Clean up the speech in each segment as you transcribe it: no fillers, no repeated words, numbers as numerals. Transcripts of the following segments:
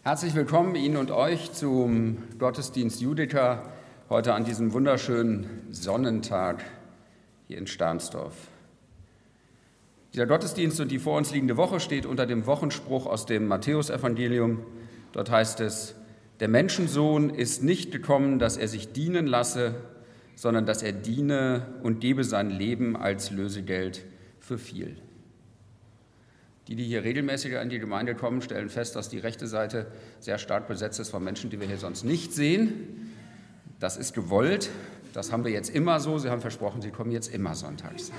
Herzlich willkommen Ihnen und euch zum Gottesdienst Judica heute an diesem wunderschönen Sonnentag hier in Stahnsdorf. Dieser Gottesdienst und die vor uns liegende Woche steht unter dem Wochenspruch aus dem Matthäusevangelium. Dort heißt es: Der Menschensohn ist nicht gekommen, dass er sich dienen lasse, sondern dass er diene und gebe sein Leben als Lösegeld für viel. Die hier regelmäßig an die Gemeinde kommen, stellen fest, dass die rechte Seite sehr stark besetzt ist von Menschen, die wir hier sonst nicht sehen. Das ist gewollt, das haben wir jetzt immer so. Sie haben versprochen, Sie kommen jetzt immer sonntags.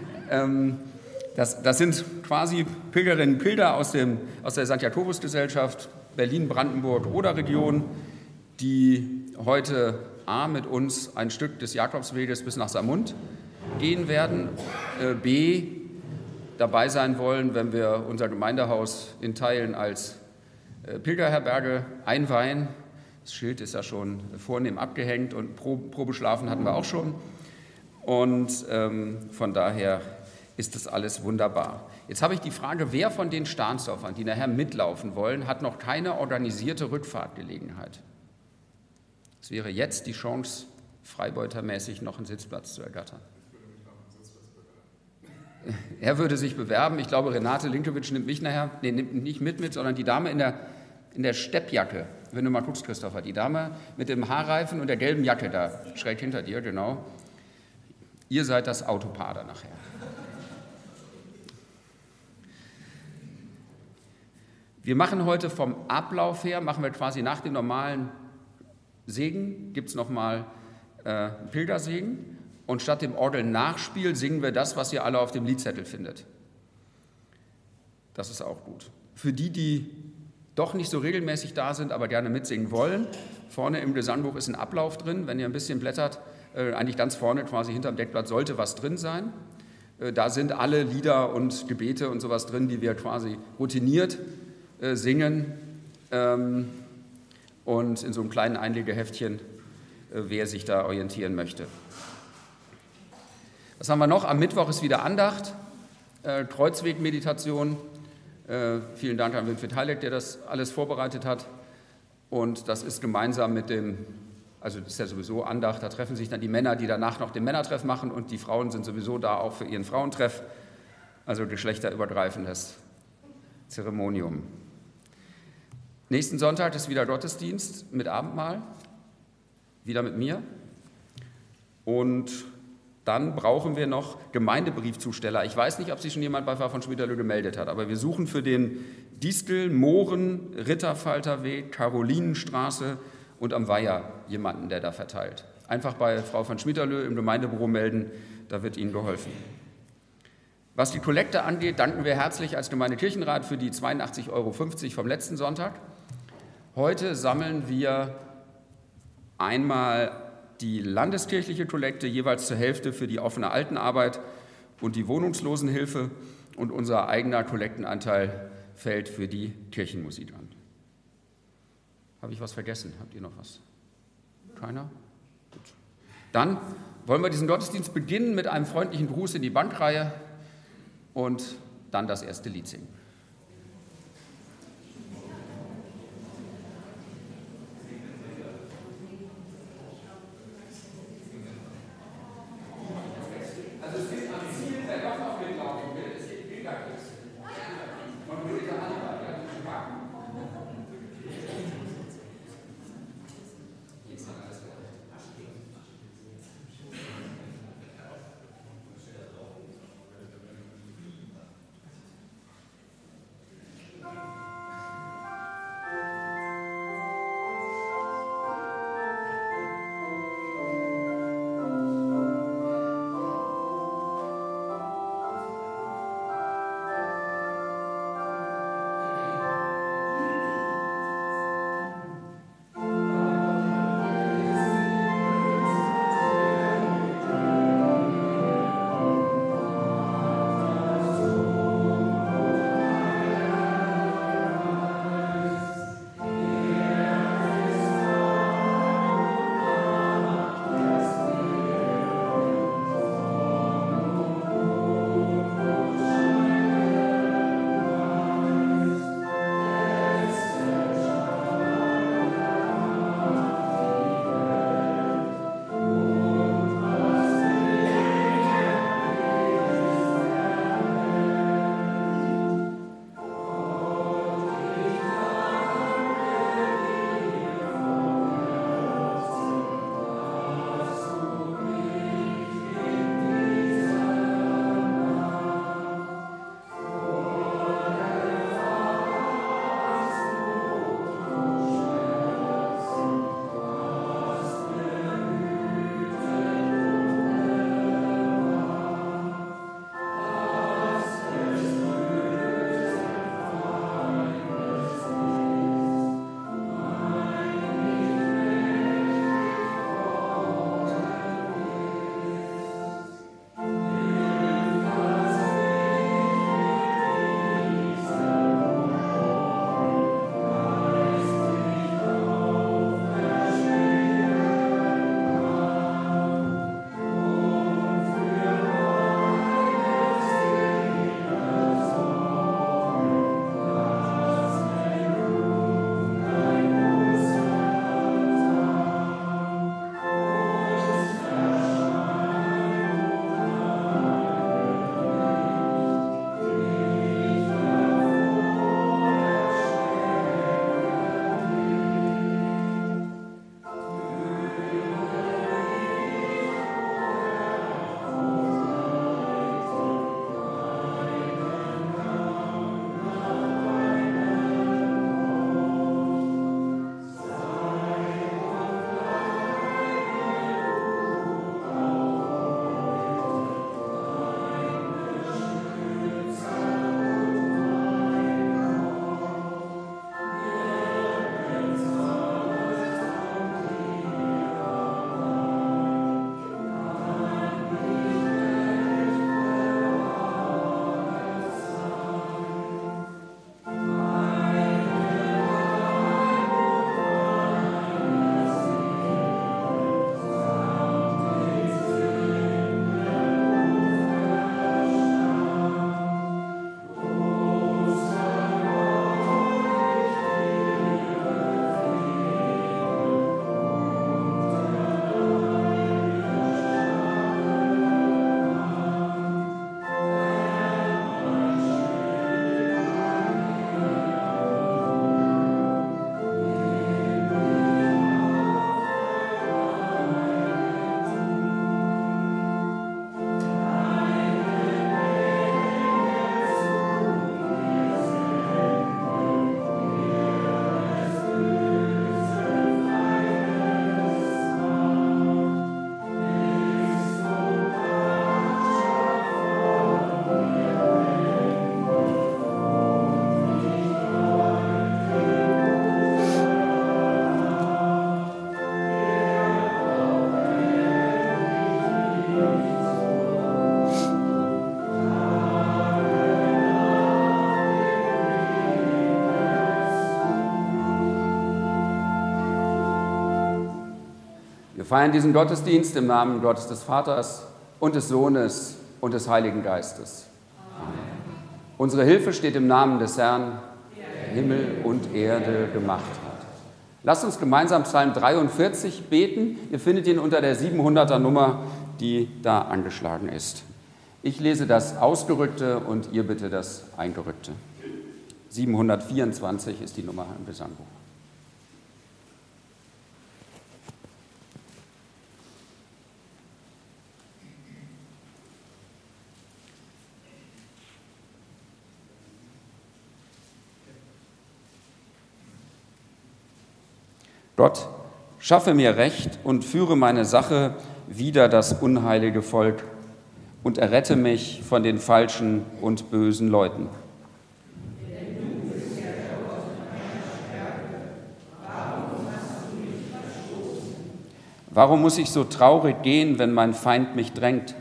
Das sind quasi Pilgerinnen und Pilger aus der St. Jakobus-Gesellschaft Berlin-Brandenburg-Oder-Region, die heute A, mit uns ein Stück des Jakobsweges bis nach Saarmund gehen werden, B, dabei sein wollen, wenn wir unser Gemeindehaus in Teilen als Pilgerherberge einweihen. Das Schild ist ja schon vornehm abgehängt und Probeschlafen hatten wir auch schon. Und von daher ist das alles wunderbar. Jetzt habe ich die Frage, wer von den Stahnsdorfern, die nachher mitlaufen wollen, hat noch keine organisierte Rückfahrtgelegenheit? Es wäre jetzt die Chance, freibeutermäßig noch einen Sitzplatz zu ergattern. Er würde sich bewerben. Ich glaube, Renate Linkewitsch nimmt mich nachher, nimmt nicht mit, sondern die Dame in der Steppjacke. Wenn du mal guckst, Christopher, die Dame mit dem Haarreifen und der gelben Jacke da, schräg hinter dir, genau. Ihr seid das Autopaar da nachher. Wir machen heute vom Ablauf her, machen wir quasi nach dem normalen Segen, gibt es nochmal Pilgersegen. Und statt dem Orgelnachspiel singen wir das, was ihr alle auf dem Liedzettel findet. Das ist auch gut. Für die, die doch nicht so regelmäßig da sind, aber gerne mitsingen wollen, vorne im Gesangbuch ist ein Ablauf drin. Wenn ihr ein bisschen blättert, eigentlich ganz vorne quasi hinterm Deckblatt sollte was drin sein. Da sind alle Lieder und Gebete und sowas drin, die wir quasi routiniert singen. Und in so einem kleinen Einlegeheftchen, wer sich da orientieren möchte. Was haben wir noch? Am Mittwoch ist wieder Andacht, Kreuzwegmeditation. Vielen Dank an Winfried Heileck, der das alles vorbereitet hat. Und das ist gemeinsam mit also das ist ja sowieso Andacht, da treffen sich dann die Männer, die danach noch den Männertreff machen, und die Frauen sind sowieso da auch für ihren Frauentreff, also geschlechterübergreifendes Zeremonium. Nächsten Sonntag ist wieder Gottesdienst mit Abendmahl, wieder mit mir. Und dann brauchen wir noch Gemeindebriefzusteller. Ich weiß nicht, ob sich schon jemand bei Pfarrer von Schmiederlö gemeldet hat, aber wir suchen für den Distel, Mohren, Ritterfalterweg, Karolinenstraße und am Weiher jemanden, der da verteilt. Einfach bei Frau von Schmiederlö im Gemeindebüro melden, da wird Ihnen geholfen. Was die Kollekte angeht, danken wir herzlich als Gemeindekirchenrat für die 82,50 € vom letzten Sonntag. Heute sammeln wir einmal die landeskirchliche Kollekte, jeweils zur Hälfte für die offene Altenarbeit und die Wohnungslosenhilfe, und unser eigener Kollektenanteil fällt für die Kirchenmusik an. Habe ich was vergessen? Habt ihr noch was? Keiner? Gut. Dann wollen wir diesen Gottesdienst beginnen mit einem freundlichen Gruß in die Bankreihe und dann das erste Lied singen. feiern diesen Gottesdienst im Namen Gottes des Vaters und des Sohnes und des Heiligen Geistes. Amen. Unsere Hilfe steht im Namen des Herrn, der Himmel und Erde gemacht hat. Lasst uns gemeinsam Psalm 43 beten. Ihr findet ihn unter der 700er Nummer, die da angeschlagen ist. Ich lese das Ausgerückte und ihr bitte das Eingerückte. 724 ist die Nummer im Gesangbuch. Gott, schaffe mir Recht und führe meine Sache wider das unheilige Volk und errette mich von den falschen und bösen Leuten. Warum muss ich so traurig gehen, wenn mein Feind mich drängt?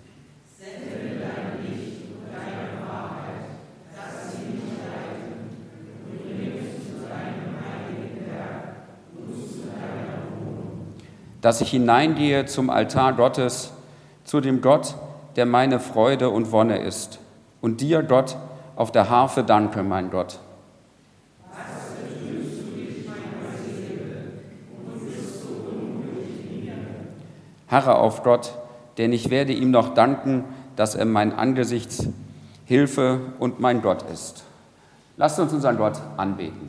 Dass ich hineingehe zum Altar Gottes, zu dem Gott, der meine Freude und Wonne ist, und dir, Gott, auf der Harfe danke, mein Gott. Harre auf Gott, denn ich werde ihm noch danken, dass er mein Angesichts Hilfe und mein Gott ist. Lasst uns unseren Gott anbeten.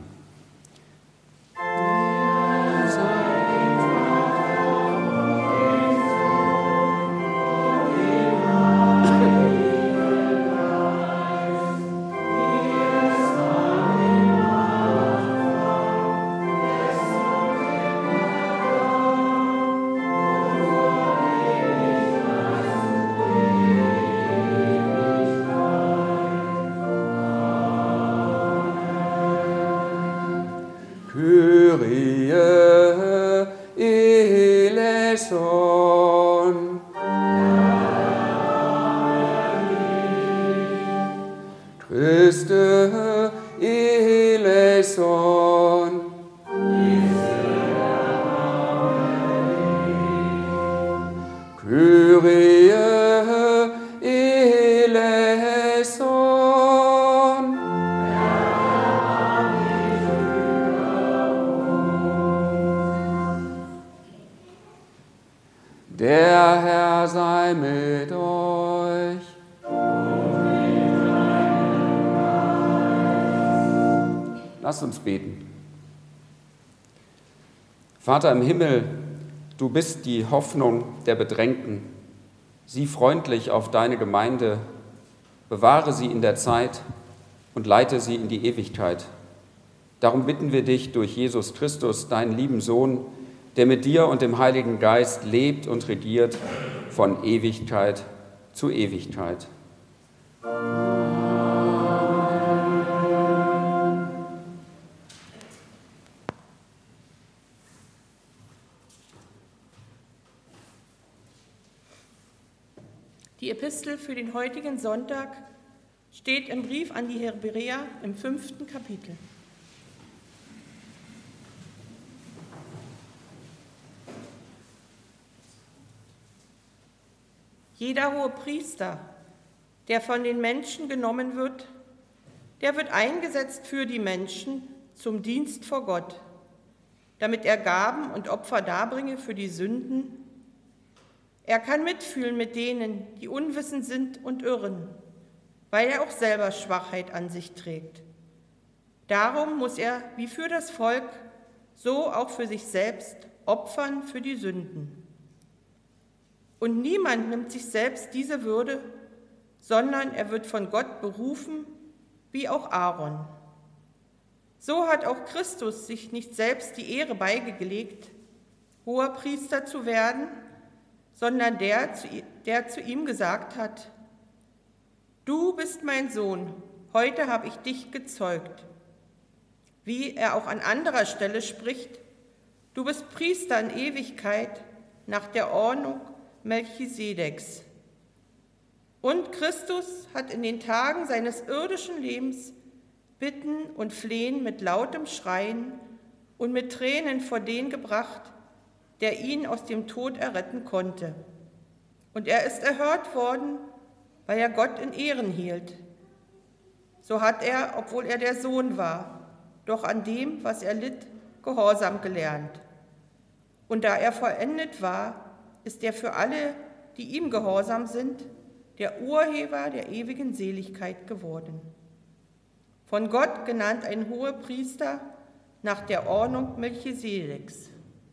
Der Herr sei mit euch. Lasst uns beten. Vater im Himmel, du bist die Hoffnung der Bedrängten. Sieh freundlich auf deine Gemeinde, bewahre sie in der Zeit und leite sie in die Ewigkeit. Darum bitten wir dich durch Jesus Christus, deinen lieben Sohn, der mit dir und dem Heiligen Geist lebt und regiert von Ewigkeit zu Ewigkeit. Die Epistel für den heutigen Sonntag steht im Brief an die Hebräer im 5. Kapitel. Jeder hohe Priester, der von den Menschen genommen wird, der wird eingesetzt für die Menschen zum Dienst vor Gott, damit er Gaben und Opfer darbringe für die Sünden. Er kann mitfühlen mit denen, die unwissend sind und irren, weil er auch selber Schwachheit an sich trägt. Darum muss er, wie für das Volk, so auch für sich selbst opfern für die Sünden. Und niemand nimmt sich selbst diese Würde, sondern er wird von Gott berufen, wie auch Aaron. So hat auch Christus sich nicht selbst die Ehre beigelegt, hoher Priester zu werden, sondern der zu ihm gesagt hat: Du bist mein Sohn, heute habe ich dich gezeugt. Wie er auch an anderer Stelle spricht: Du bist Priester in Ewigkeit nach der Ordnung Melchisedeks. Und Christus hat in den Tagen seines irdischen Lebens Bitten und Flehen mit lautem Schreien und mit Tränen vor den gebracht, der ihn aus dem Tod erretten konnte. Und er ist erhört worden, weil er Gott in Ehren hielt. So hat er, obwohl er der Sohn war, doch an dem, was er litt, Gehorsam gelernt. Und da er vollendet war, ist er für alle, die ihm gehorsam sind, der Urheber der ewigen Seligkeit geworden. Von Gott genannt ein Hohepriester nach der Ordnung Melchisedeks.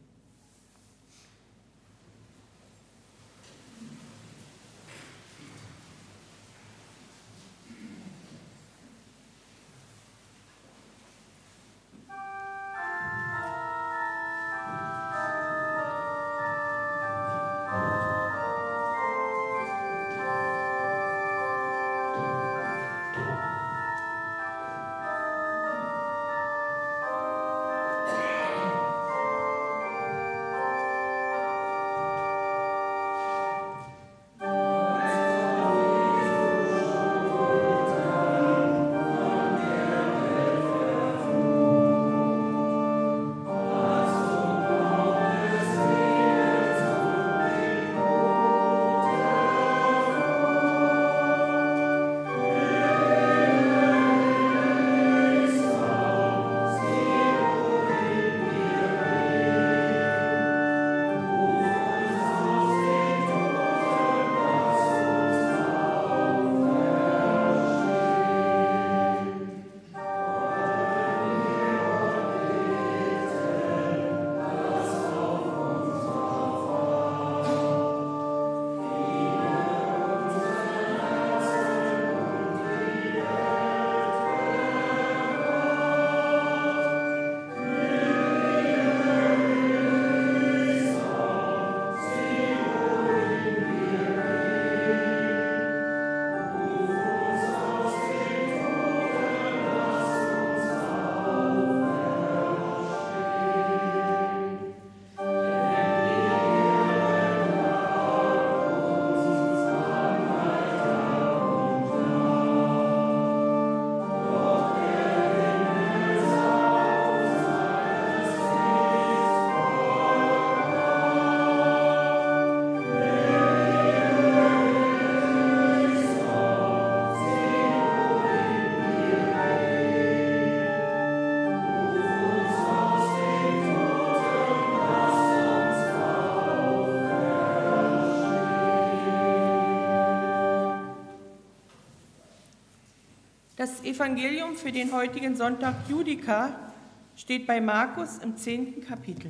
Das Evangelium für den heutigen Sonntag Judika steht bei Markus im 10. Kapitel.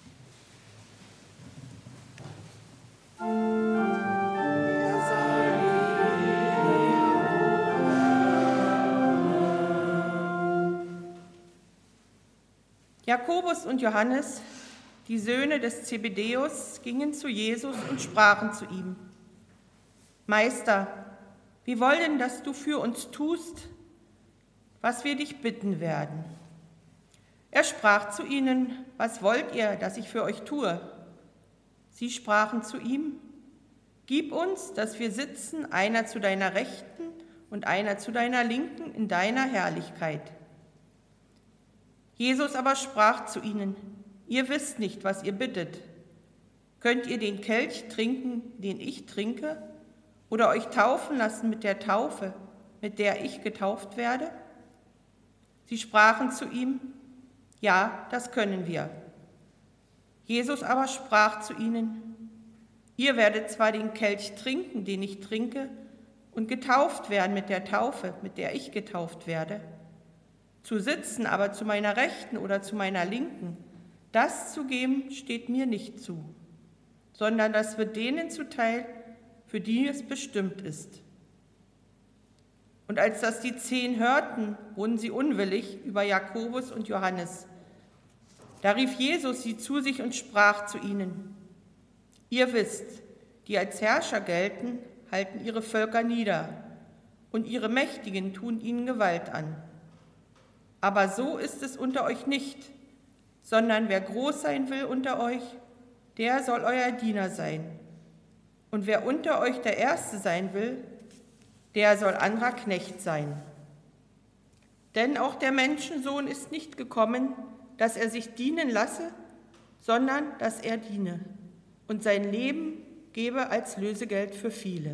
Jakobus und Johannes, die Söhne des Zebedäus, gingen zu Jesus und sprachen zu ihm: Meister, wir wollen, dass du für uns tust, was wir dich bitten werden. Er sprach zu ihnen: Was wollt ihr, dass ich für euch tue? Sie sprachen zu ihm: Gib uns, dass wir sitzen, einer zu deiner Rechten und einer zu deiner Linken in deiner Herrlichkeit. Jesus aber sprach zu ihnen: Ihr wisst nicht, was ihr bittet. Könnt ihr den Kelch trinken, den ich trinke, oder euch taufen lassen mit der Taufe, mit der ich getauft werde? Sie sprachen zu ihm: Ja, das können wir. Jesus aber sprach zu ihnen: Ihr werdet zwar den Kelch trinken, den ich trinke, und getauft werden mit der Taufe, mit der ich getauft werde. Zu sitzen aber zu meiner Rechten oder zu meiner Linken, das zu geben, steht mir nicht zu, sondern das wird denen zuteil, für die es bestimmt ist. Und als das die 10 hörten, wurden sie unwillig über Jakobus und Johannes. Da rief Jesus sie zu sich und sprach zu ihnen: Ihr wisst, die als Herrscher gelten, halten ihre Völker nieder, und ihre Mächtigen tun ihnen Gewalt an. Aber so ist es unter euch nicht, sondern wer groß sein will unter euch, der soll euer Diener sein. Und wer unter euch der Erste sein will, der soll anderer Knecht sein. Denn auch der Menschensohn ist nicht gekommen, dass er sich dienen lasse, sondern dass er diene und sein Leben gebe als Lösegeld für viele.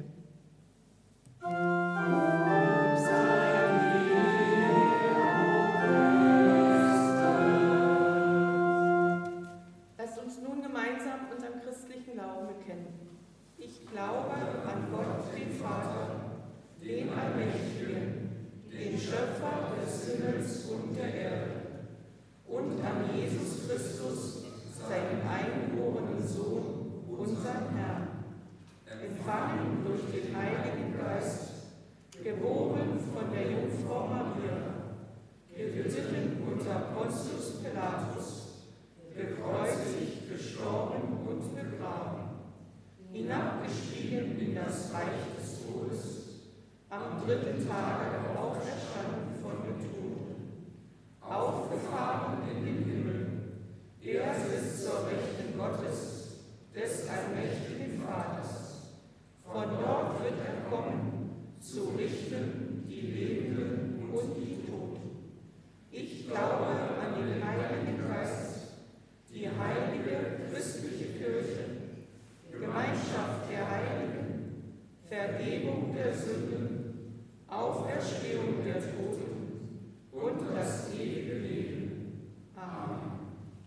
Lasst uns nun gemeinsam unseren christlichen Glauben bekennen. Ich glaube an Gott, den Vater, den Allmächtigen, den Schöpfer des Himmels und der Erde, und an Jesus Christus, seinen eingeborenen Sohn, unseren Herrn, empfangen durch den Heiligen Geist, geboren von der Jungfrau Maria, gelitten unter Pontius Pilatus, gekreuzigt, gestorben und begraben, hinabgestiegen in das Reich des Todes, am dritten Tage auferstanden von den Toten, aufgefahren in den Himmel, er sitzt zur Rechten Gottes, des allmächtigen Vaters. Von dort wird er kommen, zu richten die Lebenden und die Toten. Ich glaube an den Heiligen Geist, die heilige christliche Kirche, Gemeinschaft der Heiligen, Vergebung der Sünden, Auferstehung der Toten und das ewige Leben. Amen.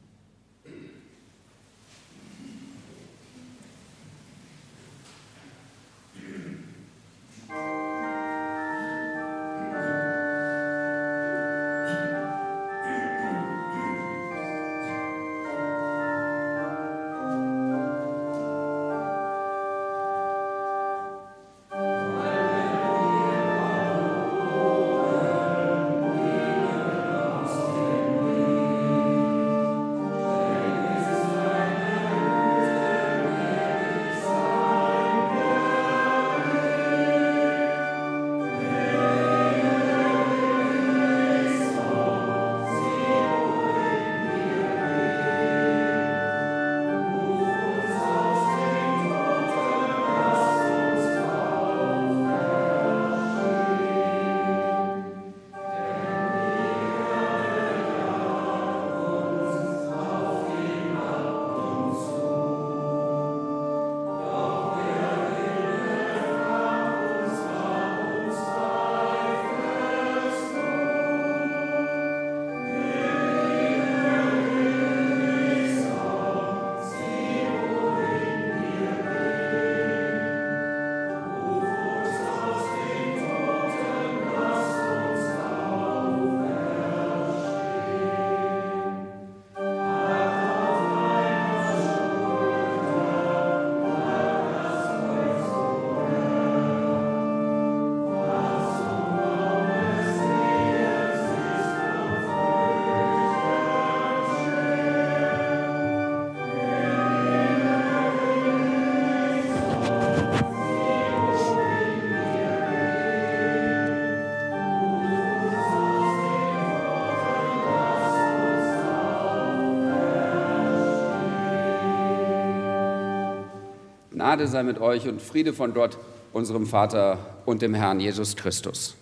Gnade sei mit euch und Friede von Gott, unserem Vater und dem Herrn Jesus Christus.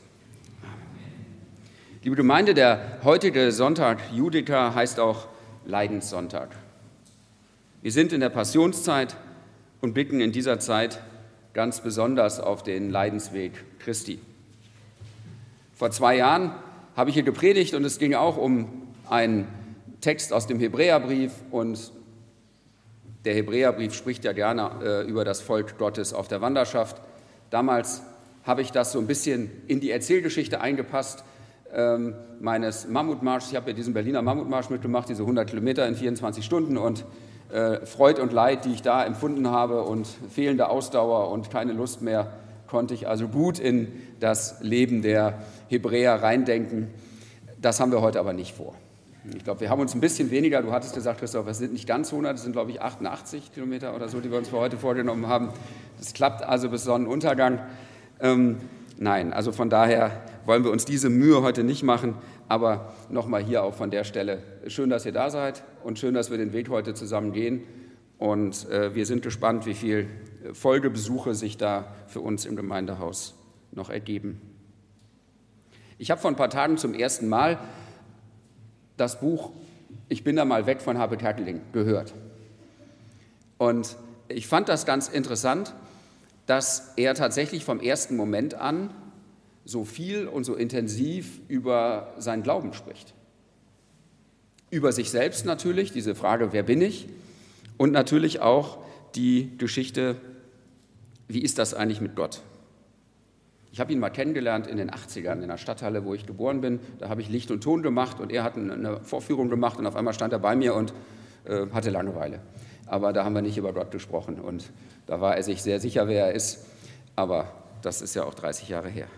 Liebe Gemeinde, der heutige Sonntag Judica heißt auch Leidenssonntag. Wir sind in der Passionszeit und blicken in dieser Zeit ganz besonders auf den Leidensweg Christi. Vor 2 Jahren habe ich hier gepredigt und es ging auch um einen Text aus dem Hebräerbrief, und der Hebräerbrief spricht ja gerne über das Volk Gottes auf der Wanderschaft. Damals habe ich das so ein bisschen in die Erzählgeschichte eingepasst meines Mammutmarschs. Ich habe ja diesen Berliner Mammutmarsch mitgemacht, diese 100 Kilometer in 24 Stunden, und Freud und Leid, die ich da empfunden habe, und fehlende Ausdauer und keine Lust mehr, konnte ich also gut in das Leben der Hebräer reindenken. Das haben wir heute aber nicht vor. Ich glaube, wir haben uns ein bisschen weniger, du hattest gesagt, Christoph, es sind nicht ganz 100, es sind, glaube ich, 88 Kilometer oder so, die wir uns für heute vorgenommen haben. Das klappt also bis Sonnenuntergang. Nein, also von daher wollen wir uns diese Mühe heute nicht machen, aber nochmal hier auch von der Stelle, schön, dass ihr da seid und schön, dass wir den Weg heute zusammen gehen, und wir sind gespannt, wie viele Folgebesuche sich da für uns im Gemeindehaus noch ergeben. Ich habe vor ein paar Tagen zum ersten Mal das Buch Ich bin da mal weg von Harpe Kerkeling gehört. Und ich fand das ganz interessant, dass er tatsächlich vom ersten Moment an so viel und so intensiv über seinen Glauben spricht. Über sich selbst natürlich, diese Frage, wer bin ich? Und natürlich auch die Geschichte, wie ist das eigentlich mit Gott? Ich habe ihn mal kennengelernt in den 80ern in der Stadthalle, wo ich geboren bin. Da habe ich Licht und Ton gemacht und er hat eine Vorführung gemacht und auf einmal stand er bei mir und hatte Langeweile. Aber da haben wir nicht über Gott gesprochen und da war er sich sehr sicher, wer er ist. Aber das ist ja auch 30 Jahre her.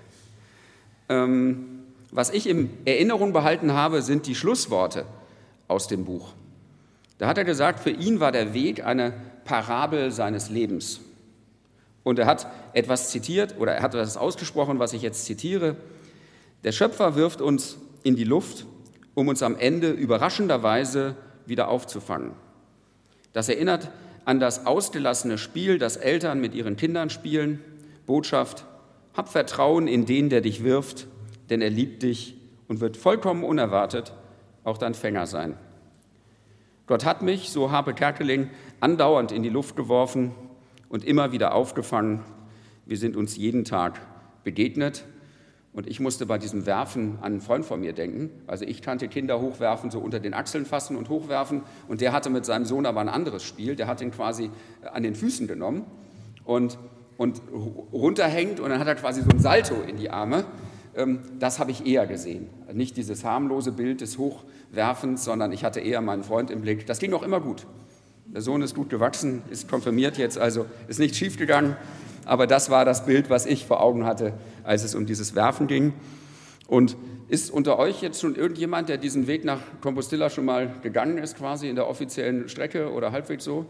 Was ich in Erinnerung behalten habe, sind die Schlussworte aus dem Buch. Da hat er gesagt, für ihn war der Weg eine Parabel seines Lebens. Und er hat etwas zitiert oder er hat etwas ausgesprochen, was ich jetzt zitiere. Der Schöpfer wirft uns in die Luft, um uns am Ende überraschenderweise wieder aufzufangen. Das erinnert an das ausgelassene Spiel, das Eltern mit ihren Kindern spielen. Botschaft: Hab Vertrauen in den, der dich wirft, denn er liebt dich und wird vollkommen unerwartet auch dein Fänger sein. Gott hat mich, so Harpe Kerkeling, andauernd in die Luft geworfen und immer wieder aufgefangen. Wir sind uns jeden Tag begegnet. Und ich musste bei diesem Werfen an einen Freund von mir denken. Also ich kannte Kinder hochwerfen, so unter den Achseln fassen und hochwerfen. Und der hatte mit seinem Sohn aber ein anderes Spiel. Der hat ihn quasi an den Füßen genommen und runterhängt. Und dann hat er quasi so ein Salto in die Arme. Das habe ich eher gesehen. Nicht dieses harmlose Bild des Hochwerfens, sondern ich hatte eher meinen Freund im Blick. Das ging auch immer gut. Der Sohn ist gut gewachsen, ist konfirmiert jetzt, also ist nicht schief gegangen. Aber das war das Bild, was ich vor Augen hatte, als es um dieses Werfen ging. Und ist unter euch jetzt schon irgendjemand, der diesen Weg nach Compostela schon mal gegangen ist, quasi in der offiziellen Strecke oder halbwegs so?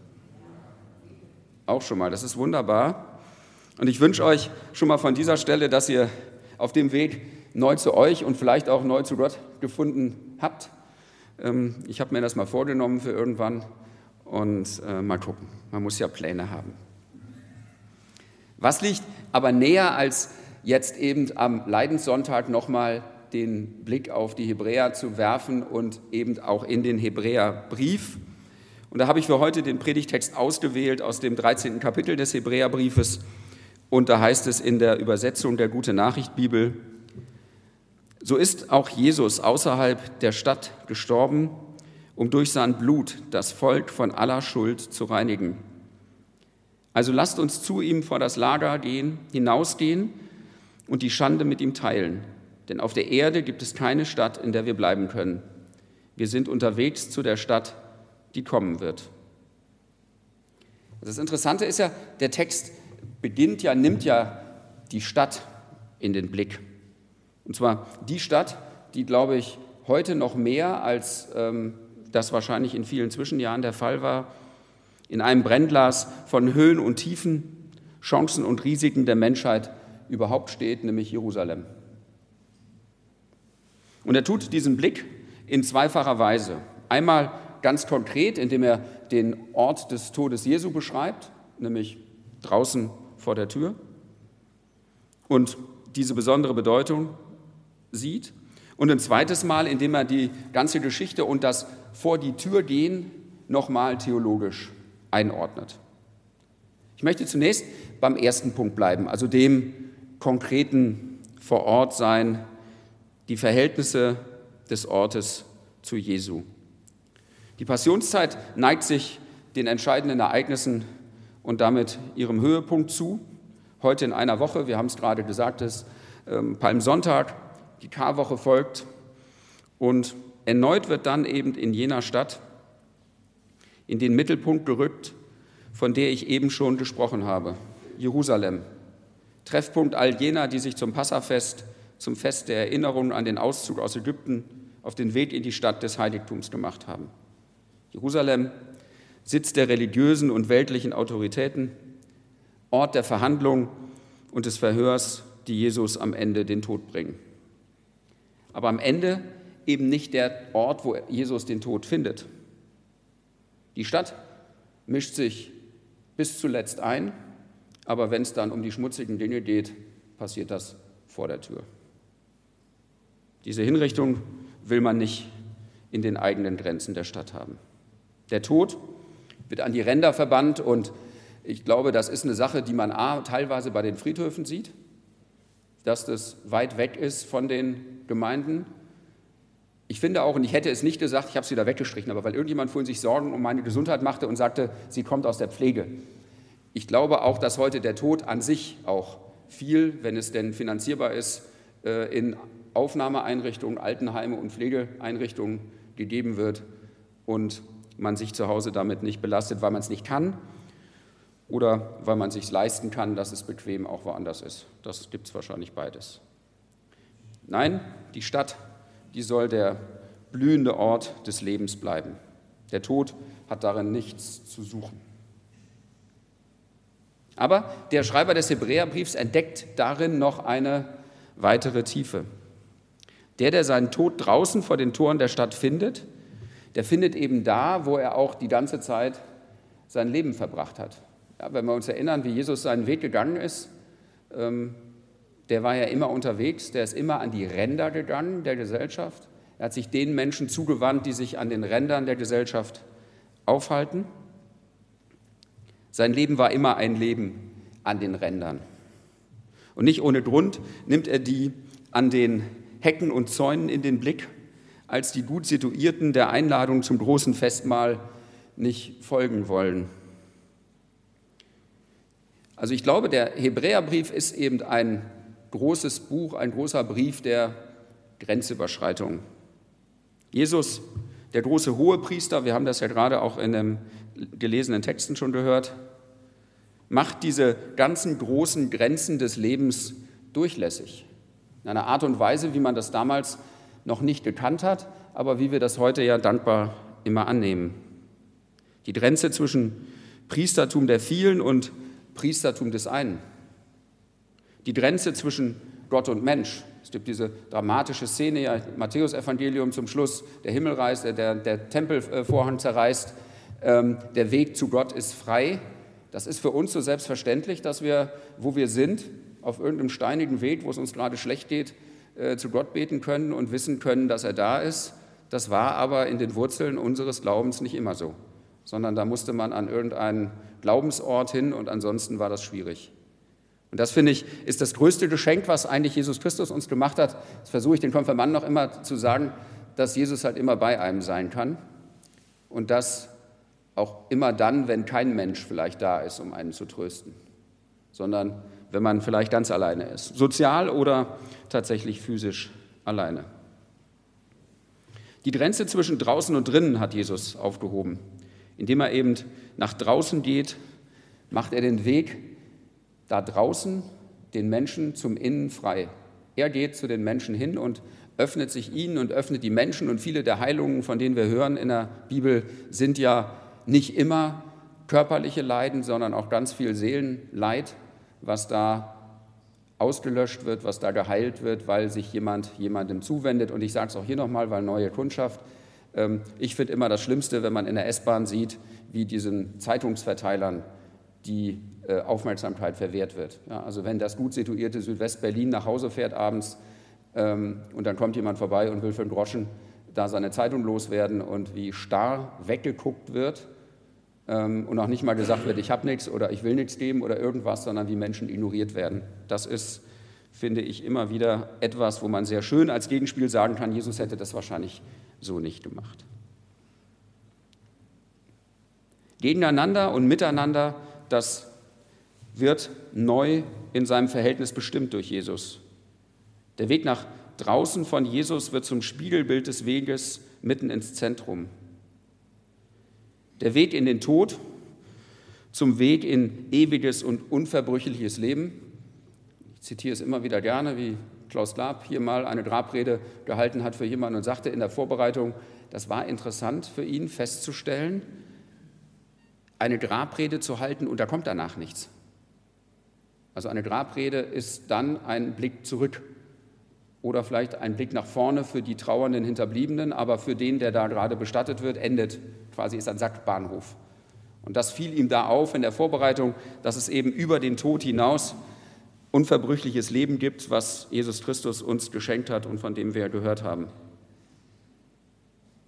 Auch schon mal, das ist wunderbar. Und ich wünsche euch schon mal von dieser Stelle, dass ihr auf dem Weg neu zu euch und vielleicht auch neu zu Gott gefunden habt. Ich habe mir das mal vorgenommen für irgendwann und mal gucken. Man muss ja Pläne haben. Was liegt aber näher, als jetzt eben am Leidenssonntag nochmal den Blick auf die Hebräer zu werfen und eben auch in den Hebräerbrief? Und da habe ich für heute den Predigtext ausgewählt aus dem 13. Kapitel des Hebräerbriefes. Und da heißt es in der Übersetzung der Gute-Nachricht-Bibel: So ist auch Jesus außerhalb der Stadt gestorben, um durch sein Blut das Volk von aller Schuld zu reinigen. Also lasst uns zu ihm vor das Lager hinausgehen und die Schande mit ihm teilen. Denn auf der Erde gibt es keine Stadt, in der wir bleiben können. Wir sind unterwegs zu der Stadt, die kommen wird. Das Interessante ist ja, der Text nimmt ja die Stadt in den Blick. Und zwar die Stadt, die, glaube ich, heute noch mehr als das wahrscheinlich in vielen Zwischenjahren der Fall war, in einem Brennglas von Höhen und Tiefen, Chancen und Risiken der Menschheit überhaupt steht, nämlich Jerusalem. Und er tut diesen Blick in zweifacher Weise. Einmal ganz konkret, indem er den Ort des Todes Jesu beschreibt, nämlich draußen vor der Tür, und diese besondere Bedeutung sieht. Und ein zweites Mal, indem er die ganze Geschichte und das vor die Tür gehen nochmal theologisch einordnet. Ich möchte zunächst beim ersten Punkt bleiben, also dem konkreten Vorortsein, die Verhältnisse des Ortes zu Jesu. Die Passionszeit neigt sich den entscheidenden Ereignissen und damit ihrem Höhepunkt zu. Heute in einer Woche, wir haben es gerade gesagt, ist Palmsonntag, die Karwoche folgt und erneut wird dann eben in jener Stadt in den Mittelpunkt gerückt, von der ich eben schon gesprochen habe, Jerusalem, Treffpunkt all jener, die sich zum Passafest, zum Fest der Erinnerung an den Auszug aus Ägypten, auf den Weg in die Stadt des Heiligtums gemacht haben. Jerusalem, Sitz der religiösen und weltlichen Autoritäten, Ort der Verhandlung und des Verhörs, die Jesus am Ende den Tod bringen. Aber am Ende eben nicht der Ort, wo Jesus den Tod findet. Die Stadt mischt sich bis zuletzt ein, aber wenn es dann um die schmutzigen Dinge geht, passiert das vor der Tür. Diese Hinrichtung will man nicht in den eigenen Grenzen der Stadt haben. Der Tod wird an die Ränder verbannt und ich glaube, das ist eine Sache, die man teilweise bei den Friedhöfen sieht, dass das weit weg ist von den Gemeinden. Ich finde auch, und ich hätte es nicht gesagt, ich habe es wieder weggestrichen, aber weil irgendjemand vorhin sich Sorgen um meine Gesundheit machte und sagte, sie kommt aus der Pflege. Ich glaube auch, dass heute der Tod an sich auch viel, wenn es denn finanzierbar ist, in Aufnahmeeinrichtungen, Altenheime und Pflegeeinrichtungen gegeben wird und man sich zu Hause damit nicht belastet, weil man es nicht kann oder weil man es sich leisten kann, dass es bequem auch woanders ist. Das gibt es wahrscheinlich beides. Nein, die Stadt, die soll der blühende Ort des Lebens bleiben. Der Tod hat darin nichts zu suchen. Aber der Schreiber des Hebräerbriefs entdeckt darin noch eine weitere Tiefe. Der seinen Tod draußen vor den Toren der Stadt findet, der findet eben da, wo er auch die ganze Zeit sein Leben verbracht hat. Ja, wenn wir uns erinnern, wie Jesus seinen Weg gegangen ist, der war ja immer unterwegs, der ist immer an die Ränder gegangen der Gesellschaft. Er hat sich den Menschen zugewandt, die sich an den Rändern der Gesellschaft aufhalten. Sein Leben war immer ein Leben an den Rändern. Und nicht ohne Grund nimmt er die an den Hecken und Zäunen in den Blick, als die gut Situierten der Einladung zum großen Festmahl nicht folgen wollen. Also ich glaube, der Hebräerbrief ist eben ein großes Buch, ein großer Brief der Grenzüberschreitung. Jesus, der große Hohepriester, wir haben das ja gerade auch in den gelesenen Texten schon gehört, macht diese ganzen großen Grenzen des Lebens durchlässig. In einer Art und Weise, wie man das damals noch nicht gekannt hat, aber wie wir das heute ja dankbar immer annehmen. Die Grenze zwischen Priestertum der vielen und Priestertum des einen. Die Grenze zwischen Gott und Mensch. Es gibt diese dramatische Szene, ja, Matthäus-Evangelium zum Schluss, der Himmel reißt, der Tempelvorhang zerreißt, der Weg zu Gott ist frei. Das ist für uns so selbstverständlich, dass wir, wo wir sind, auf irgendeinem steinigen Weg, wo es uns gerade schlecht geht, zu Gott beten können und wissen können, dass er da ist. Das war aber in den Wurzeln unseres Glaubens nicht immer so, sondern da musste man an irgendeinen Glaubensort hin und ansonsten war das schwierig. Und das, finde ich, ist das größte Geschenk, was eigentlich Jesus Christus uns gemacht hat. Das versuche ich den Konfirmanden noch immer zu sagen, dass Jesus halt immer bei einem sein kann und das auch immer dann, wenn kein Mensch vielleicht da ist, um einen zu trösten, sondern wenn man vielleicht ganz alleine ist, sozial oder tatsächlich physisch alleine. Die Grenze zwischen draußen und drinnen hat Jesus aufgehoben. Indem er eben nach draußen geht, macht er den Weg da draußen den Menschen zum Innen frei. Er geht zu den Menschen hin und öffnet sich ihnen und öffnet die Menschen. Und viele der Heilungen, von denen wir hören in der Bibel, sind ja nicht immer körperliche Leiden, sondern auch ganz viel Seelenleid, was da ausgelöscht wird, was da geheilt wird, weil sich jemandem zuwendet. Und ich sage es auch hier nochmal, weil neue Kundschaft. Ich finde immer das Schlimmste, wenn man in der S-Bahn sieht, wie diesen Zeitungsverteilern die Aufmerksamkeit verwehrt wird. Ja, also wenn das gut situierte Südwest-Berlin nach Hause fährt abends und dann kommt jemand vorbei und will für einen Groschen da seine Zeitung loswerden und wie starr weggeguckt wird und auch nicht mal gesagt wird, ich habe nichts oder ich will nichts geben oder irgendwas, sondern wie Menschen ignoriert werden. Das ist, finde ich, immer wieder etwas, wo man sehr schön als Gegenspiel sagen kann, Jesus hätte das wahrscheinlich so nicht gemacht. Gegeneinander und miteinander, das wird neu in seinem Verhältnis bestimmt durch Jesus. Der Weg nach draußen von Jesus wird zum Spiegelbild des Weges mitten ins Zentrum. Der Weg in den Tod zum Weg in ewiges und unverbrüchliches Leben. Ich zitiere es immer wieder gerne, wie Klaus Glab hier mal eine Grabrede gehalten hat für jemanden und sagte in der Vorbereitung, das war interessant für ihn festzustellen, eine Grabrede zu halten und da kommt danach nichts. Also eine Grabrede ist dann ein Blick zurück oder vielleicht ein Blick nach vorne für die trauernden Hinterbliebenen, aber für den, der da gerade bestattet wird, endet quasi, ist ein Sackbahnhof. Und das fiel ihm da auf in der Vorbereitung, dass es eben über den Tod hinaus unverbrüchliches Leben gibt, was Jesus Christus uns geschenkt hat und von dem wir gehört haben.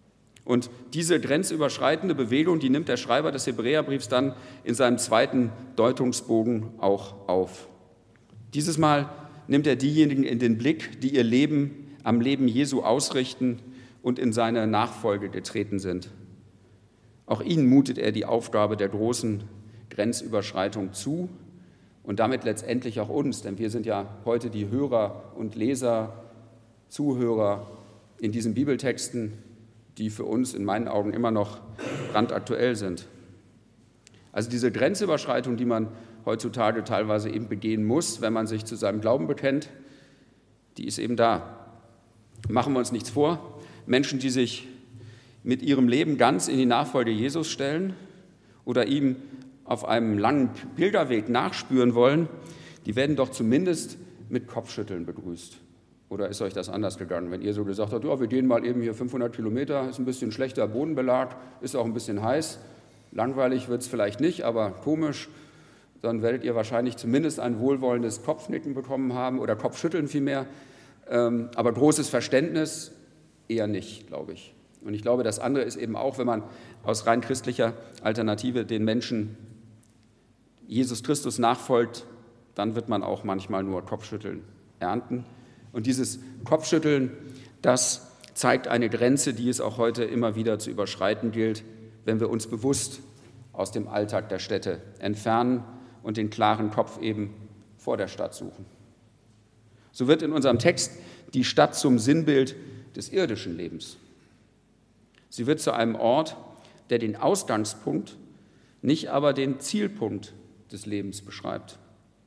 Und diese grenzüberschreitende Bewegung, die nimmt der Schreiber des Hebräerbriefs dann in seinem zweiten Deutungsbogen auch auf. Dieses Mal nimmt er diejenigen in den Blick, die ihr Leben am Leben Jesu ausrichten und in seine Nachfolge getreten sind. Auch ihnen mutet er die Aufgabe der großen Grenzüberschreitung zu und damit letztendlich auch uns, denn wir sind ja heute die Hörer und Leser, Zuhörer in diesen Bibeltexten, die für uns in meinen Augen immer noch brandaktuell sind. Also diese Grenzüberschreitung, die man heutzutage teilweise eben begehen muss, wenn man sich zu seinem Glauben bekennt, die ist eben da. Machen wir uns nichts vor, Menschen, die sich mit ihrem Leben ganz in die Nachfolge Jesus stellen oder ihm auf einem langen Pilgerweg nachspüren wollen, die werden doch zumindest mit Kopfschütteln begrüßt. Oder ist euch das anders gegangen, wenn ihr so gesagt habt, ja, wir gehen mal eben hier 500 Kilometer, ist ein bisschen schlechter Bodenbelag, ist auch ein bisschen heiß, langweilig wird es vielleicht nicht, aber komisch, dann werdet ihr wahrscheinlich zumindest ein wohlwollendes Kopfnicken bekommen haben oder Kopfschütteln vielmehr, aber großes Verständnis eher nicht, glaube ich. Und ich glaube, das andere ist eben auch, wenn man aus rein christlicher Alternative den Menschen Jesus Christus nachfolgt, dann wird man auch manchmal nur Kopfschütteln ernten. Und dieses Kopfschütteln, das zeigt eine Grenze, die es auch heute immer wieder zu überschreiten gilt, wenn wir uns bewusst aus dem Alltag der Städte entfernen und den klaren Kopf eben vor der Stadt suchen. So wird in unserem Text die Stadt zum Sinnbild des irdischen Lebens. Sie wird zu einem Ort, der den Ausgangspunkt, nicht aber den Zielpunkt des Lebens beschreibt.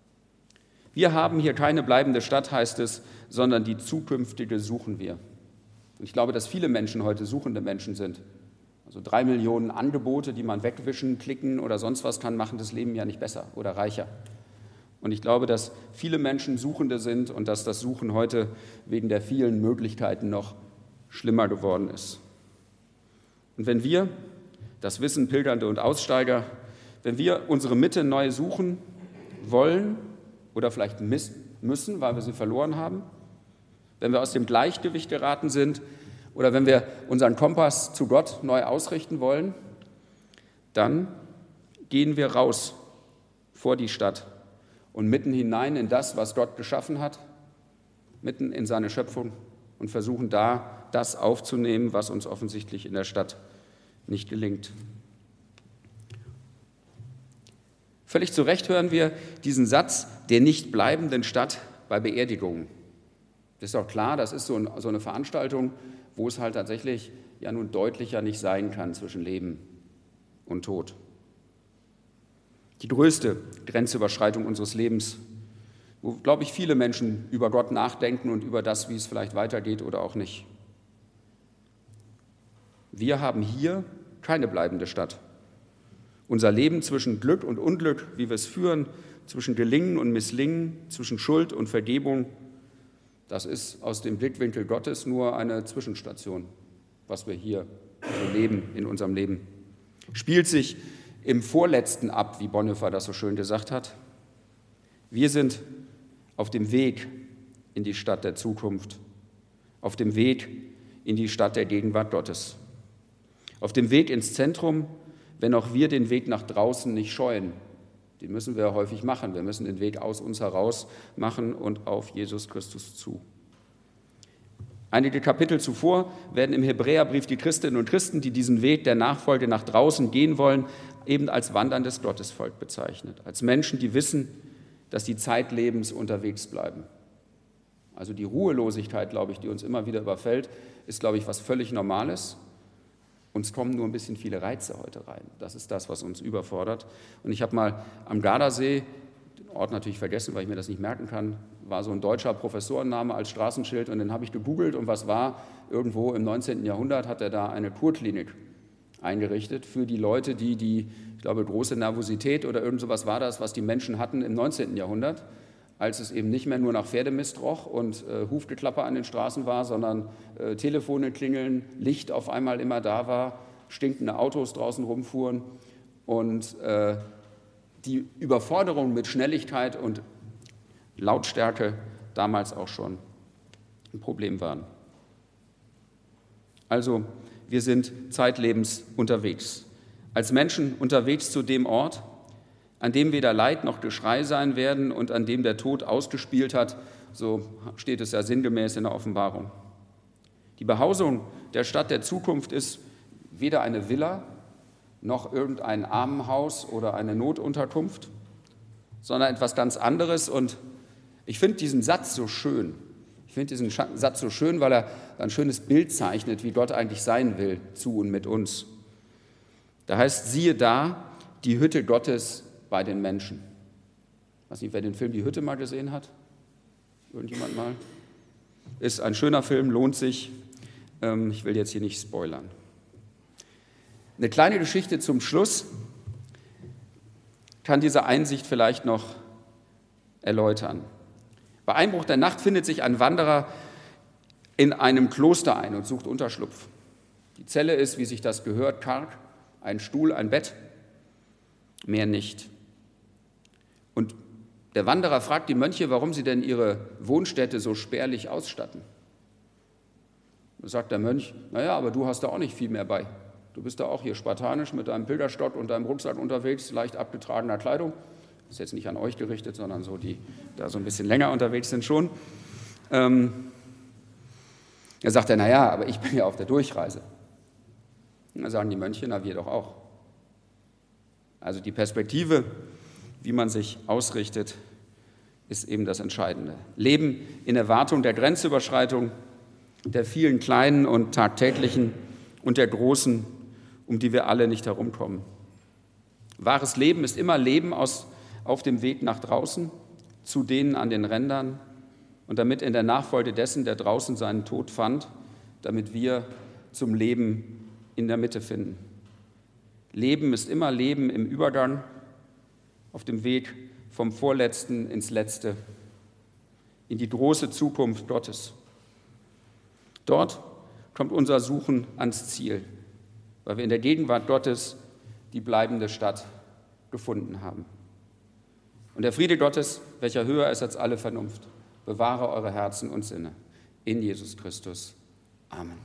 Wir haben hier keine bleibende Stadt, heißt es, sondern die zukünftige suchen wir. Und ich glaube, dass viele Menschen heute suchende Menschen sind. Also 3 Millionen Angebote, die man wegwischen, klicken oder sonst was kann, machen das Leben ja nicht besser oder reicher. Und ich glaube, dass viele Menschen Suchende sind und dass das Suchen heute wegen der vielen Möglichkeiten noch schlimmer geworden ist. Und wenn wir, das wissen Pilgernde und Aussteiger, wenn wir unsere Mitte neu suchen wollen oder vielleicht müssen, weil wir sie verloren haben, wenn wir aus dem Gleichgewicht geraten sind oder wenn wir unseren Kompass zu Gott neu ausrichten wollen, dann gehen wir raus vor die Stadt und mitten hinein in das, was Gott geschaffen hat, mitten in seine Schöpfung und versuchen da das aufzunehmen, was uns offensichtlich in der Stadt nicht gelingt. Völlig zu Recht hören wir diesen Satz der nicht bleibenden Stadt bei Beerdigungen. Das ist auch klar, das ist so eine Veranstaltung, wo es halt tatsächlich ja nun deutlicher nicht sein kann zwischen Leben und Tod. Die größte Grenzüberschreitung unseres Lebens, wo, glaube ich, viele Menschen über Gott nachdenken und über das, wie es vielleicht weitergeht oder auch nicht. Wir haben hier keine bleibende Stadt. Unser Leben zwischen Glück und Unglück, wie wir es führen, zwischen Gelingen und Misslingen, zwischen Schuld und Vergebung, das ist aus dem Blickwinkel Gottes nur eine Zwischenstation, was wir hier so leben in unserem Leben. Spielt sich im Vorletzten ab, wie Bonhoeffer das so schön gesagt hat. Wir sind auf dem Weg in die Stadt der Zukunft, auf dem Weg in die Stadt der Gegenwart Gottes, auf dem Weg ins Zentrum, wenn auch wir den Weg nach draußen nicht scheuen. Den müssen wir häufig machen. Wir müssen den Weg aus uns heraus machen und auf Jesus Christus zu. Einige Kapitel zuvor werden im Hebräerbrief die Christinnen und Christen, die diesen Weg der Nachfolge nach draußen gehen wollen, eben als wanderndes Gottesvolk bezeichnet. Als Menschen, die wissen, dass sie zeitlebens unterwegs bleiben. Also die Ruhelosigkeit, glaube ich, die uns immer wieder überfällt, ist, glaube ich, was völlig Normales. Uns kommen nur ein bisschen viele Reize heute rein. Das ist das, was uns überfordert. Und ich habe mal am Gardasee, den Ort natürlich vergessen, weil ich mir das nicht merken kann, war so ein deutscher Professorenname als Straßenschild und den habe ich gegoogelt und was war? Irgendwo im 19. Jahrhundert hat er da eine Kurklinik eingerichtet für die Leute, die ich glaube, große Nervosität oder irgend sowas war das, was die Menschen hatten im 19. Jahrhundert, als es eben nicht mehr nur nach Pferdemist roch und Hufgeklapper an den Straßen war, sondern Telefone klingeln, Licht auf einmal immer da war, stinkende Autos draußen rumfuhren und die Überforderung mit Schnelligkeit und Lautstärke damals auch schon ein Problem waren. Also wir sind zeitlebens unterwegs. Als Menschen unterwegs zu dem Ort, an dem weder Leid noch Geschrei sein werden und an dem der Tod ausgespielt hat, so steht es ja sinngemäß in der Offenbarung. Die Behausung der Stadt der Zukunft ist weder eine Villa noch irgendein Armenhaus oder eine Notunterkunft, sondern etwas ganz anderes. Und ich finde diesen Satz so schön. Ich finde diesen Satz so schön, weil er ein schönes Bild zeichnet, wie Gott eigentlich sein will, zu und mit uns. Da heißt, siehe da, die Hütte Gottes bei den Menschen. Ich weiß nicht, wer den Film Die Hütte mal gesehen hat. Irgendjemand mal? Ist ein schöner Film, lohnt sich. Ich will jetzt hier nicht spoilern. Eine kleine Geschichte zum Schluss kann diese Einsicht vielleicht noch erläutern. Bei Einbruch der Nacht findet sich ein Wanderer in einem Kloster ein und sucht Unterschlupf. Die Zelle ist, wie sich das gehört, karg, ein Stuhl, ein Bett, mehr nicht. Und der Wanderer fragt die Mönche, warum sie denn ihre Wohnstätte so spärlich ausstatten. Da sagt der Mönch, naja, aber du hast da auch nicht viel mehr bei. Du bist da auch hier spartanisch mit deinem Pilgerstock und deinem Rucksack unterwegs, leicht abgetragener Kleidung. Das ist jetzt nicht an euch gerichtet, sondern so, die da so ein bisschen länger unterwegs sind schon. Da sagt er, naja, aber ich bin ja auf der Durchreise. Und da sagen die Mönche, na wir doch auch. Also die Perspektive, wie man sich ausrichtet, ist eben das Entscheidende. Leben in Erwartung der Grenzüberschreitung, der vielen kleinen und tagtäglichen und der großen, um die wir alle nicht herumkommen. Wahres Leben ist immer Leben auf dem Weg nach draußen, zu denen an den Rändern und damit in der Nachfolge dessen, der draußen seinen Tod fand, damit wir zum Leben in der Mitte finden. Leben ist immer Leben im Übergang, auf dem Weg vom Vorletzten ins Letzte, in die große Zukunft Gottes. Dort kommt unser Suchen ans Ziel, weil wir in der Gegenwart Gottes die bleibende Stadt gefunden haben. Und der Friede Gottes, welcher höher ist als alle Vernunft, bewahre eure Herzen und Sinne in Jesus Christus. Amen.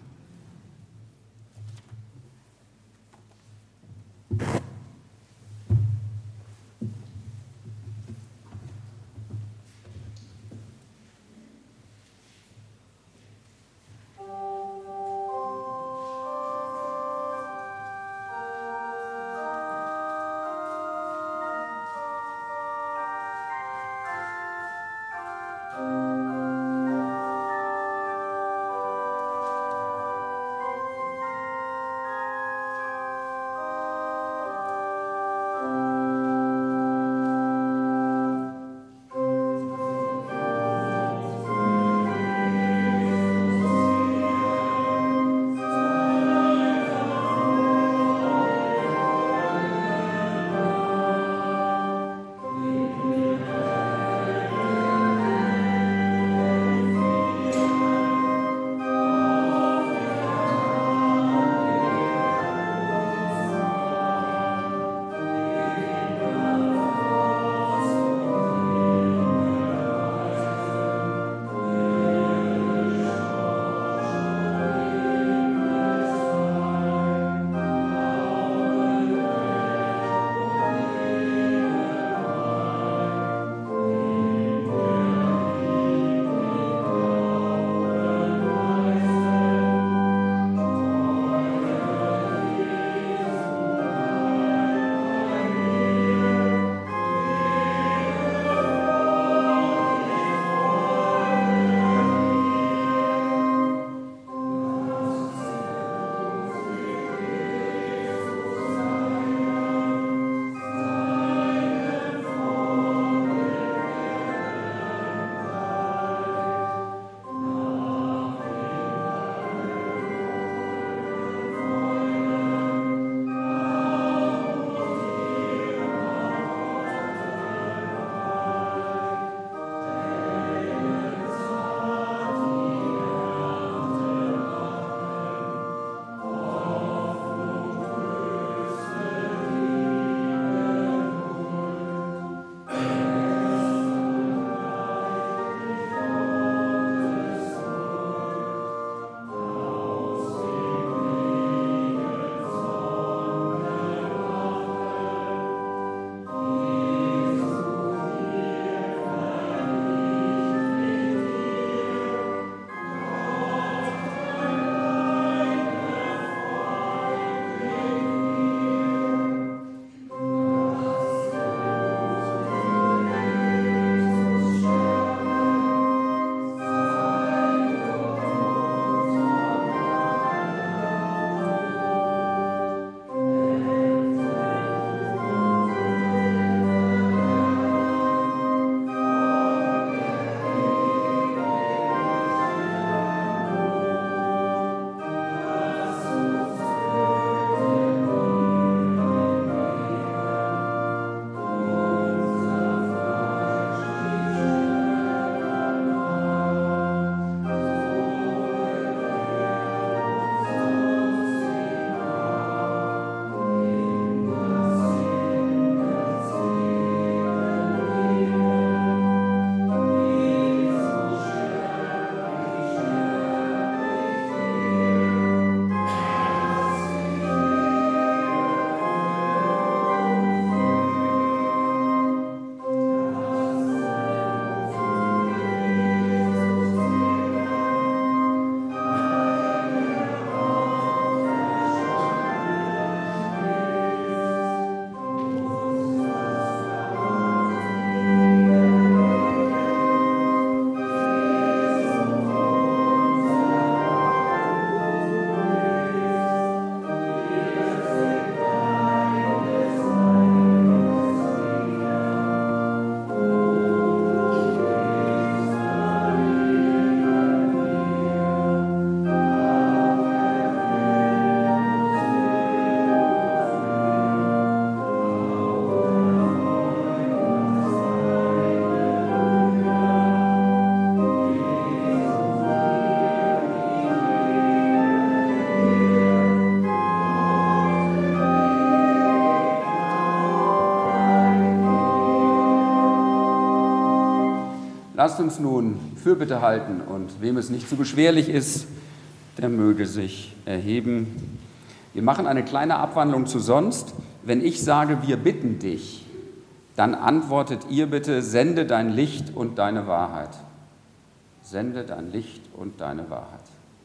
Lasst uns nun Fürbitte halten und wem es nicht zu beschwerlich ist, der möge sich erheben. Wir machen eine kleine Abwandlung zu sonst. Wenn ich sage, wir bitten dich, dann antwortet ihr bitte, sende dein Licht und deine Wahrheit. Sende dein Licht und deine Wahrheit.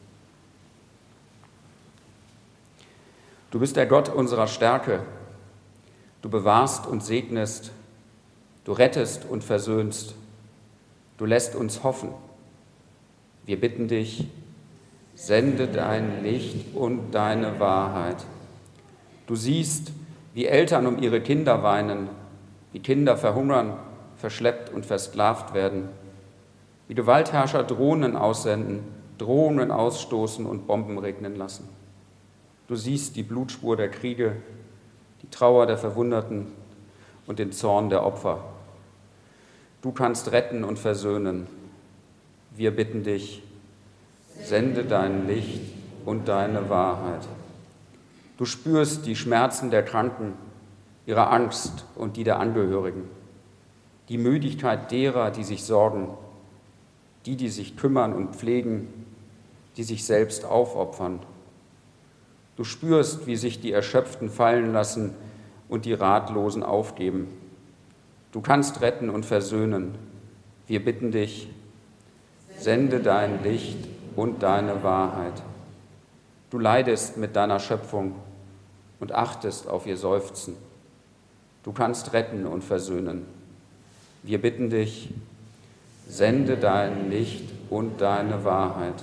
Du bist der Gott unserer Stärke. Du bewahrst und segnest. Du rettest und versöhnst. Du lässt uns hoffen. Wir bitten dich, sende dein Licht und deine Wahrheit. Du siehst, wie Eltern um ihre Kinder weinen, wie Kinder verhungern, verschleppt und versklavt werden, wie Gewaltherrscher Drohnen aussenden, Drohungen ausstoßen und Bomben regnen lassen. Du siehst die Blutspur der Kriege, die Trauer der Verwundeten und den Zorn der Opfer. Du kannst retten und versöhnen. Wir bitten dich, sende dein Licht und deine Wahrheit. Du spürst die Schmerzen der Kranken, ihre Angst und die der Angehörigen, die Müdigkeit derer, die sich sorgen, die sich kümmern und pflegen, die sich selbst aufopfern. Du spürst, wie sich die Erschöpften fallen lassen und die Ratlosen aufgeben. Du kannst retten und versöhnen. Wir bitten dich, sende dein Licht und deine Wahrheit. Du leidest mit deiner Schöpfung und achtest auf ihr Seufzen. Du kannst retten und versöhnen. Wir bitten dich, sende dein Licht und deine Wahrheit.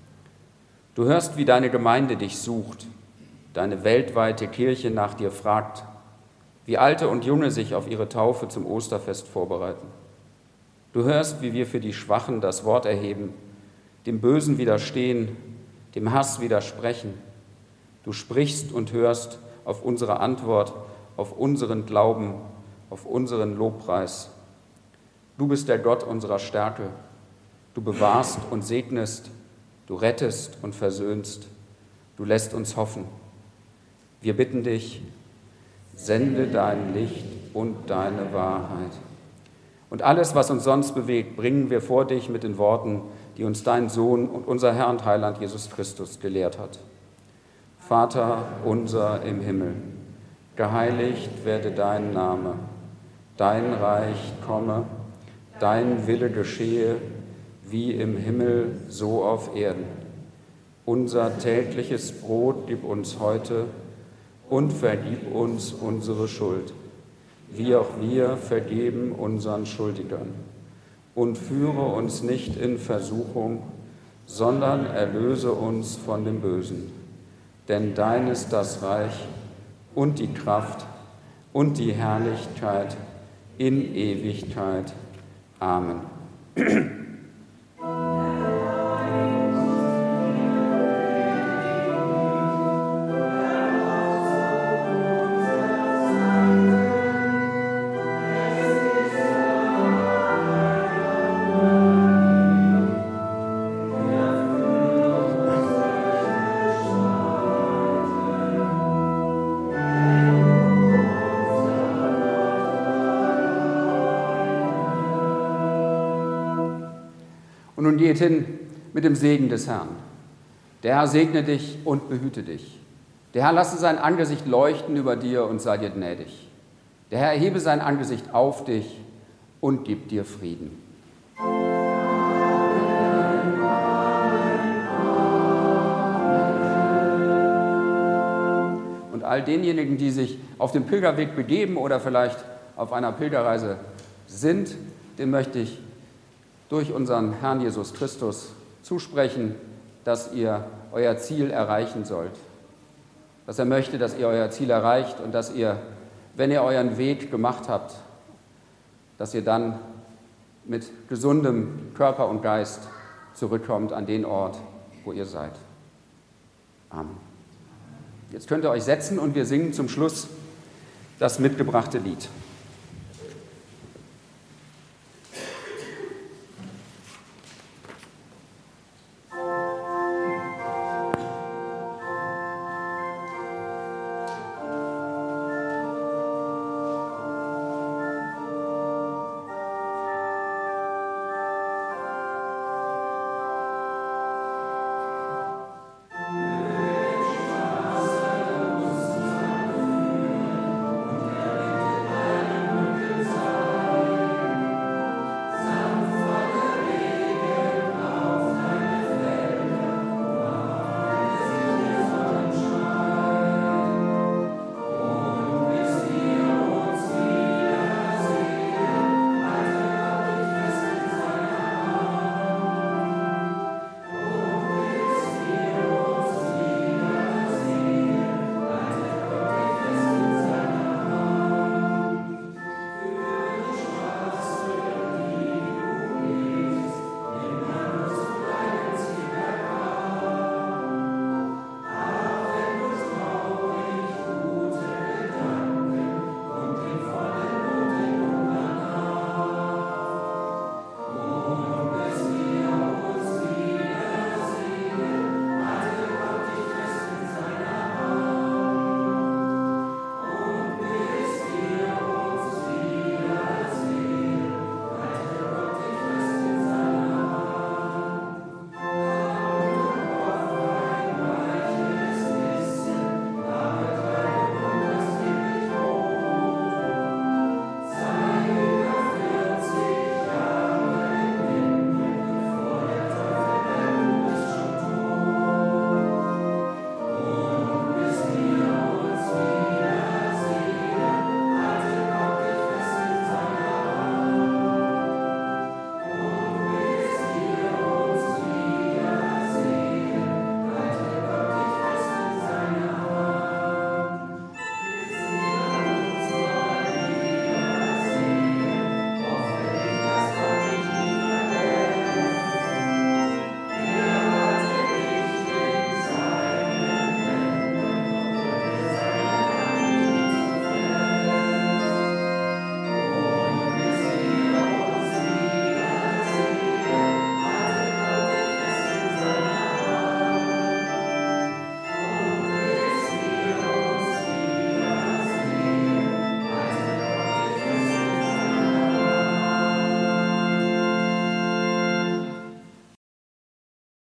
Du hörst, wie deine Gemeinde dich sucht, deine weltweite Kirche nach dir fragt, wie Alte und Junge sich auf ihre Taufe zum Osterfest vorbereiten. Du hörst, wie wir für die Schwachen das Wort erheben, dem Bösen widerstehen, dem Hass widersprechen. Du sprichst und hörst auf unsere Antwort, auf unseren Glauben, auf unseren Lobpreis. Du bist der Gott unserer Stärke. Du bewahrst und segnest, du rettest und versöhnst, du lässt uns hoffen. Wir bitten dich, sende dein Licht und deine Wahrheit. Und alles, was uns sonst bewegt, bringen wir vor dich mit den Worten, die uns dein Sohn und unser Herr und Heiland Jesus Christus gelehrt hat. Vater unser im Himmel, geheiligt werde dein Name, dein Reich komme, dein Wille geschehe, wie im Himmel, so auf Erden. Unser tägliches Brot gib uns heute und vergib uns unsere Schuld, wie auch wir vergeben unseren Schuldigern. Und führe uns nicht in Versuchung, sondern erlöse uns von dem Bösen. Denn dein ist das Reich und die Kraft und die Herrlichkeit in Ewigkeit. Amen. Und nun geht hin mit dem Segen des Herrn. Der Herr segne dich und behüte dich. Der Herr lasse sein Angesicht leuchten über dir und sei dir gnädig. Der Herr erhebe sein Angesicht auf dich und gib dir Frieden. Und all denjenigen, die sich auf dem Pilgerweg begeben oder vielleicht auf einer Pilgerreise sind, dem möchte ich durch unseren Herrn Jesus Christus zusprechen, dass ihr euer Ziel erreichen sollt. Dass er möchte, dass ihr euer Ziel erreicht und dass ihr, wenn ihr euren Weg gemacht habt, dass ihr dann mit gesundem Körper und Geist zurückkommt an den Ort, wo ihr seid. Amen. Jetzt könnt ihr euch setzen und wir singen zum Schluss das mitgebrachte Lied.